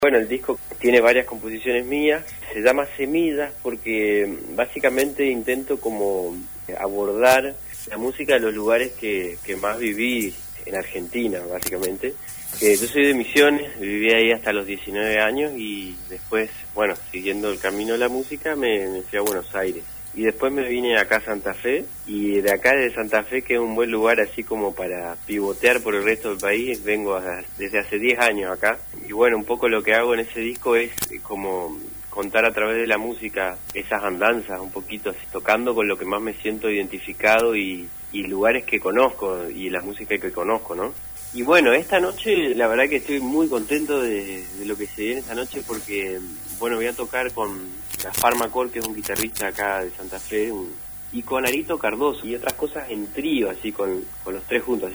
Bueno, el disco tiene varias composiciones mías, se llama Semillas porque básicamente intento como abordar la música de los lugares que más viví en Argentina, básicamente. Yo soy de Misiones, viví ahí hasta los 19 años y después, bueno, siguiendo el camino de la música me fui a Buenos Aires. Y después me vine acá a Santa Fe, y de acá de Santa Fe, que es un buen lugar así como para pivotear por el resto del país, vengo desde hace 10 años acá. Y bueno, un poco lo que hago en ese disco es como contar a través de la música esas andanzas, un poquito así, tocando con lo que más me siento identificado y lugares que conozco y la música que conozco, ¿no? Y bueno, esta noche la verdad que estoy muy contento de lo que se viene esta noche porque, bueno, voy a tocar con Gaspar Macor, que es un guitarrista acá de Santa Fe, y con Arito Cardoso y otras cosas en trío, así con los tres juntos.